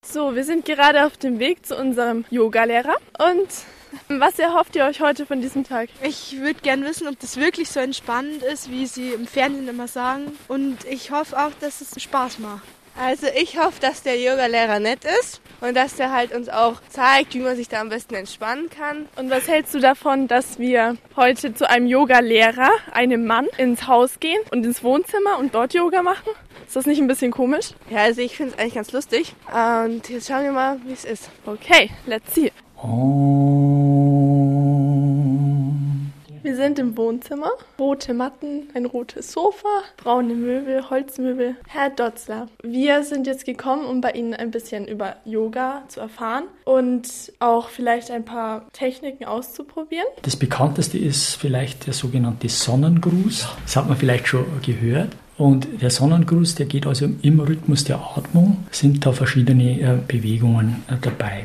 So, wir sind gerade auf dem Weg zu unserem Yogalehrer. Und was erhofft ihr euch heute von diesem Tag? Ich würde gerne wissen, ob das wirklich so entspannend ist, wie sie im Fernsehen immer sagen. Und ich hoffe auch, dass es Spaß macht. Also ich hoffe, dass der Yogalehrer nett ist und dass der halt uns auch zeigt, wie man sich da am besten entspannen kann. Und was hältst du davon, dass wir heute zu einem Yogalehrer, einem Mann, ins Haus gehen und ins Wohnzimmer und dort Yoga machen? Ist das nicht ein bisschen komisch? Ja, also ich finde es eigentlich ganz lustig. Und jetzt schauen wir mal, wie es ist. Okay, let's see. Wir sind im Wohnzimmer. Rote Matten, ein rotes Sofa, braune Möbel, Holzmöbel. Herr Dotzler, wir sind jetzt gekommen, um bei Ihnen ein bisschen über Yoga zu erfahren und auch vielleicht ein paar Techniken auszuprobieren. Das bekannteste ist vielleicht der sogenannte Sonnengruß. Das hat man vielleicht schon gehört. Und der Sonnengruß, der geht also im Rhythmus der Atmung, sind da verschiedene Bewegungen dabei.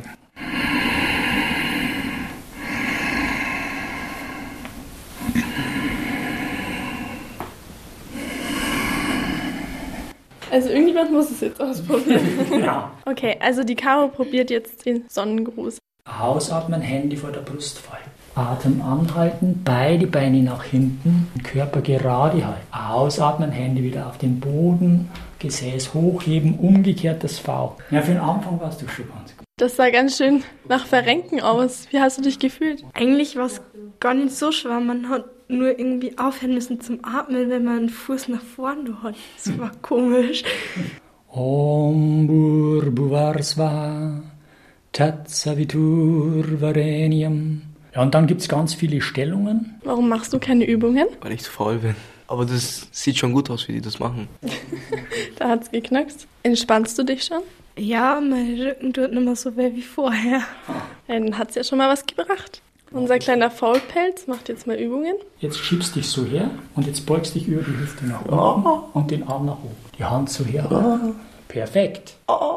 Also irgendjemand muss es jetzt ausprobieren. Ja. Okay, also die Caro probiert jetzt den Sonnengruß. Ausatmen, Hände vor der Brust falten. Atem anhalten, beide Beine nach hinten, Körper gerade halten. Ausatmen, Hände wieder auf den Boden, Gesäß hochheben, umgekehrt das V. Ja, für den Anfang warst du schon ganz gut. Das sah ganz schön nach Verrenken aus. Wie hast du dich gefühlt? Eigentlich war es gar nicht so schwer. Man hat nur irgendwie aufhören müssen zum Atmen, wenn man einen Fuß nach vorne hat. Das war komisch. Om Bhurbuvarsva Tatsavitur Vareniam. Ja, und dann gibt es ganz viele Stellungen. Warum machst du keine Übungen? Weil ich zu faul bin. Aber das sieht schon gut aus, wie die das machen. Da hat's geknackst. Entspannst du dich schon? Ja, mein Rücken tut nicht mehr so weh wie vorher. Ja, dann hat's ja schon mal was gebracht. Unser kleiner Faulpelz macht jetzt mal Übungen. Jetzt schiebst dich so her und jetzt beugst dich über die Hüfte nach unten und den Arm nach oben. Die Hand so her. Perfekt.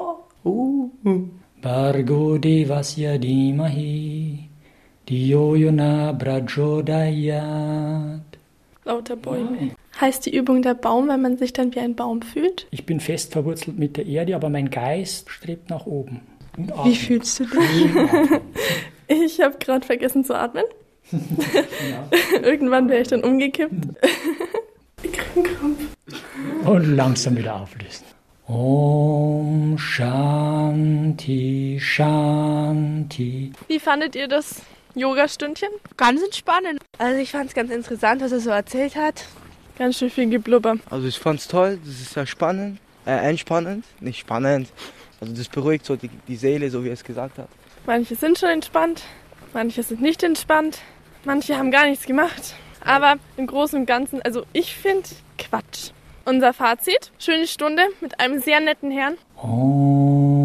Bhargo Devasya Dhimahi Dhiyo Yona Prachodayat. Lauter Bäume. Heißt die Übung der Baum, weil man sich dann wie ein Baum fühlt? Ich bin fest verwurzelt mit der Erde, aber mein Geist strebt nach oben. Und Wie fühlst du dich? Ich habe gerade vergessen zu atmen. Ja. Irgendwann wäre ich dann umgekippt. Ich krieg einen Krampf. Und langsam wieder auflösen. Om Shanti Shanti. Wie fandet ihr das Yoga-Stündchen? Ganz entspannend. Also ich fand es ganz interessant, was er so erzählt hat. Ganz schön viel Geblubber. Also ich fand's toll, das ist sehr spannend, entspannend, nicht spannend. Also das beruhigt so die Seele, so wie er es gesagt hat. Manche sind schon entspannt, manche sind nicht entspannt, manche haben gar nichts gemacht. Aber im Großen und Ganzen, also ich finde Quatsch. Unser Fazit, schöne Stunde mit einem sehr netten Herrn. Om